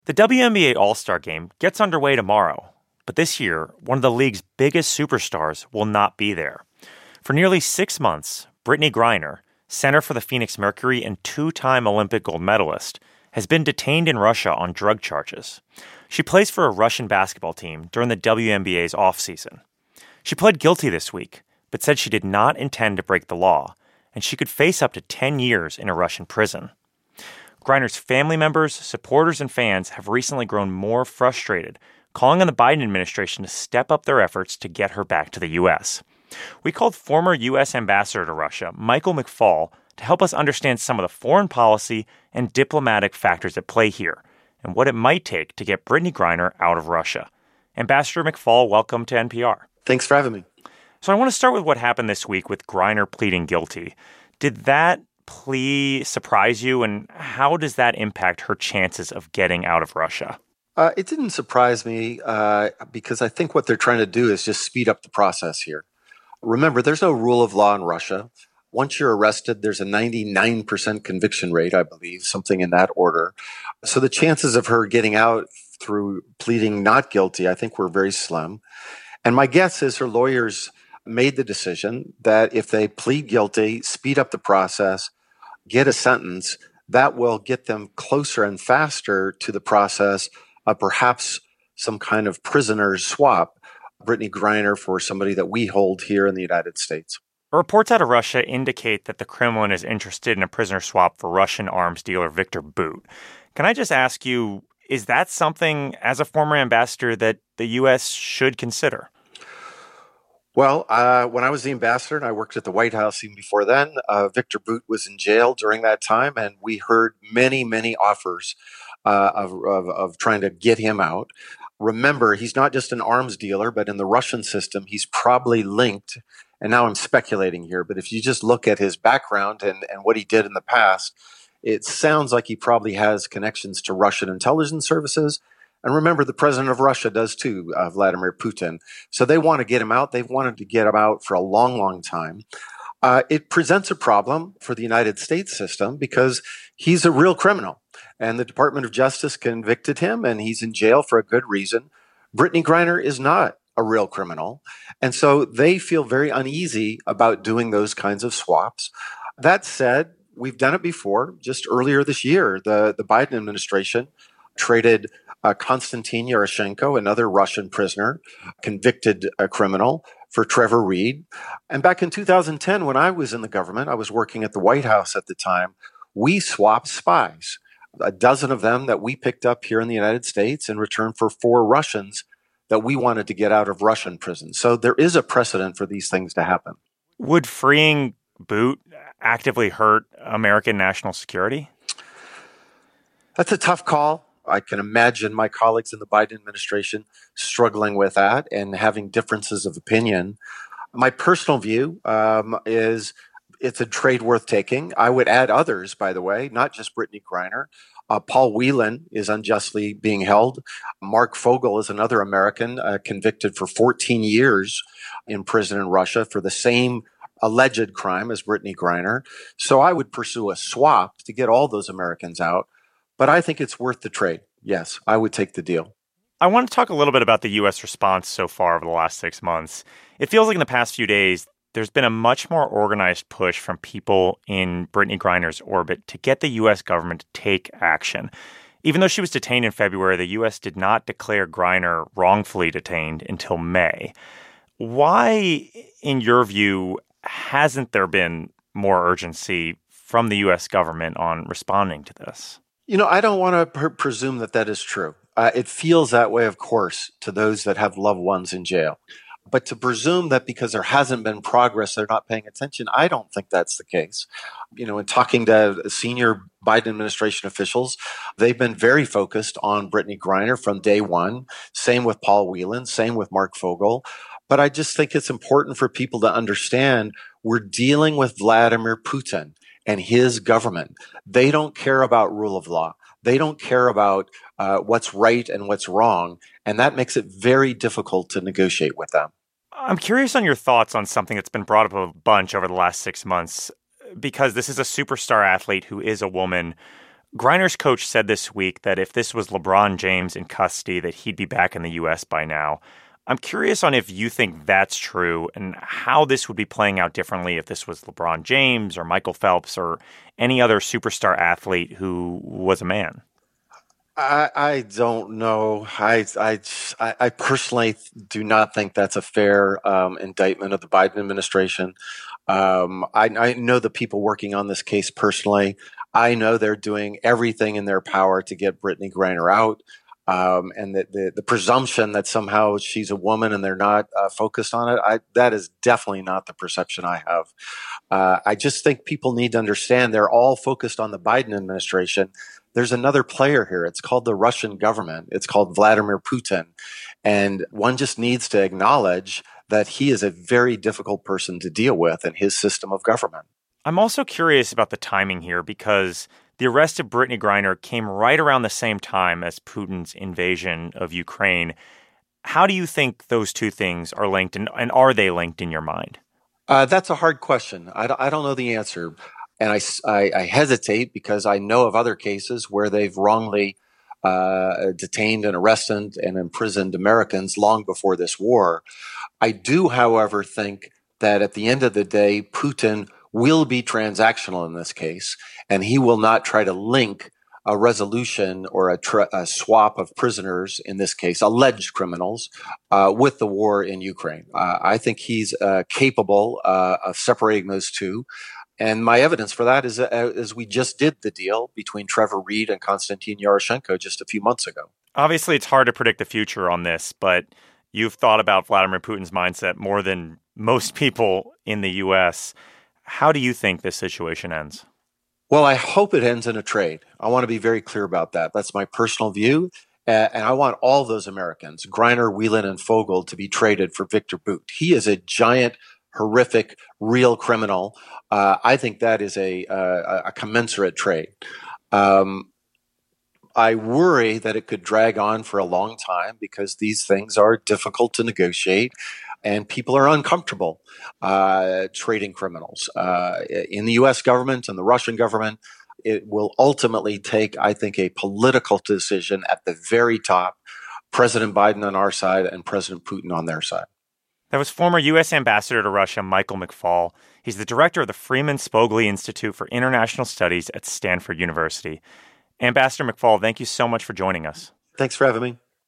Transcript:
The WNBA All-Star Game gets underway tomorrow, but this year, one of the league's biggest superstars will not be there. For nearly 6 months, Brittney Griner, center for the Phoenix Mercury and two-time Olympic gold medalist, has been detained in Russia on drug charges. She plays for a Russian basketball team during the WNBA's offseason. She pled guilty this week, but said she did not intend to break the law, and she could face up to 10 years in a Russian prison. Griner's family members, supporters, and fans have recently grown more frustrated, calling on the Biden administration to step up their efforts to get her back to the U.S. We called former U.S. Ambassador to Russia, Michael McFaul, to help us understand some of the foreign policy and diplomatic factors at play here, and what it might take to get Brittney Griner out of Russia. Ambassador McFaul, welcome to NPR. Thanks for having me. So I want to start with what happened this week with Griner pleading guilty. Did that plea surprise you, and how does that impact her chances of getting out of Russia? It didn't surprise me because I think what they're trying to do is just speed up the process here. Remember, there's no rule of law in Russia. Once you're arrested, there's a 99% conviction rate, I believe, something in that order. So the chances of her getting out through pleading not guilty, I think, were very slim. And my guess is her lawyers made the decision that if they plead guilty, speed up the process, get a sentence, that will get them closer and faster to the process of perhaps some kind of prisoner's swap, Brittney Griner for somebody that we hold here in the United States. Reports out of Russia indicate that the Kremlin is interested in a prisoner swap for Russian arms dealer Viktor Bout. Can I just ask you, is that something, as a former ambassador, that the U.S. should consider? Well, when I was the ambassador and I worked at the White House even before then, Viktor Bout was in jail during that time, and we heard many, many offers of trying to get him out. Remember, he's not just an arms dealer, but in the Russian system, he's probably linked. And now I'm speculating here, but if you just look at his background and what he did in the past, it sounds like he probably has connections to Russian intelligence services. And remember, the president of Russia does too, Vladimir Putin. So they want to get him out. They've wanted to get him out for a long, long time. It presents a problem for the United States system because he's a real criminal. And the Department of Justice convicted him, and he's in jail for a good reason. Brittney Griner is not a real criminal. And so they feel very uneasy about doing those kinds of swaps. That said, we've done it before. Just earlier this year, the Biden administration traded Konstantin Yaroshenko, another Russian prisoner, convicted criminal, for Trevor Reed. And back in 2010, when I was in the government, I was working at the White House at the time, we swapped spies, a dozen of them that we picked up here in the United States in return for 4 Russians that we wanted to get out of Russian prisons. So there is a precedent for these things to happen. Would freeing Bout actively hurt American national security? That's a tough call. I can imagine my colleagues in the Biden administration struggling with that and having differences of opinion. My personal view is it's a trade worth taking. I would add others, by the way, not just Brittney Griner. Paul Whelan is unjustly being held. Mark Fogel is another American convicted for 14 years in prison in Russia for the same alleged crime as Brittney Griner. So I would pursue a swap to get all those Americans out. But I think it's worth the trade. Yes, I would take the deal. I want to talk a little bit about the U.S. response so far over the last 6 months. It feels like in the past few days, there's been a much more organized push from people in Brittney Griner's orbit to get the U.S. government to take action. Even though she was detained in February, the U.S. did not declare Griner wrongfully detained until May. Why, in your view, hasn't there been more urgency from the U.S. government on responding to this? You know, I don't want to presume that that is true. It feels that way, of course, to those that have loved ones in jail. But to presume that because there hasn't been progress, they're not paying attention, I don't think that's the case. You know, in talking to senior Biden administration officials, they've been very focused on Brittney Griner from day one. Same with Paul Whelan, same with Mark Fogel. But I just think it's important for people to understand we're dealing with Vladimir Putin and his government. They don't care about rule of law. They don't care about what's right and what's wrong. And that makes it very difficult to negotiate with them. I'm curious on your thoughts on something that's been brought up a bunch over the last 6 months, because this is a superstar athlete who is a woman. Griner's coach said this week that if this was LeBron James in custody, that he'd be back in the U.S. by now. I'm curious on if you think that's true and how this would be playing out differently if this was LeBron James or Michael Phelps or any other superstar athlete who was a man. I don't know. I personally do not think that's a fair indictment of the Biden administration. I know the people working on this case personally. I know they're doing everything in their power to get Brittany Griner out. And the presumption that somehow she's a woman and they're not focused on it, that is definitely not the perception I have. I just think people need to understand they're all focused on the Biden administration. There's another player here. It's called the Russian government. It's called Vladimir Putin. And one just needs to acknowledge that he is a very difficult person to deal with in his system of government. I'm also curious about the timing here because the arrest of Brittany Griner came right around the same time as Putin's invasion of Ukraine. How do you think those two things are linked, and are they linked in your mind? That's a hard question. I don't know the answer. And I hesitate because I know of other cases where they've wrongly detained and arrested and imprisoned Americans long before this war. I do, however, think that at the end of the day, Putin will be transactional in this case, and he will not try to link a resolution or a swap of prisoners, in this case, alleged criminals, with the war in Ukraine. I think he's capable of separating those two. And my evidence for that is we just did the deal between Trevor Reed and Konstantin Yaroshenko just a few months ago. Obviously, it's hard to predict the future on this, but you've thought about Vladimir Putin's mindset more than most people in the U.S. How do you think this situation ends? Well, I hope it ends in a trade. I want to be very clear about that. That's my personal view. And I want all those Americans, Griner, Whelan, and Fogel, to be traded for Victor Bout. He is a giant, horrific, real criminal. I think that is a commensurate trade. I worry that it could drag on for a long time because these things are difficult to negotiate and people are uncomfortable trading criminals. In the U.S. government and the Russian government, it will ultimately take, I think, a political decision at the very top, President Biden on our side and President Putin on their side. That was former U.S. Ambassador to Russia, Michael McFaul. He's the director of the Freeman Spogli Institute for International Studies at Stanford University. Ambassador McFaul, thank you so much for joining us. Thanks for having me.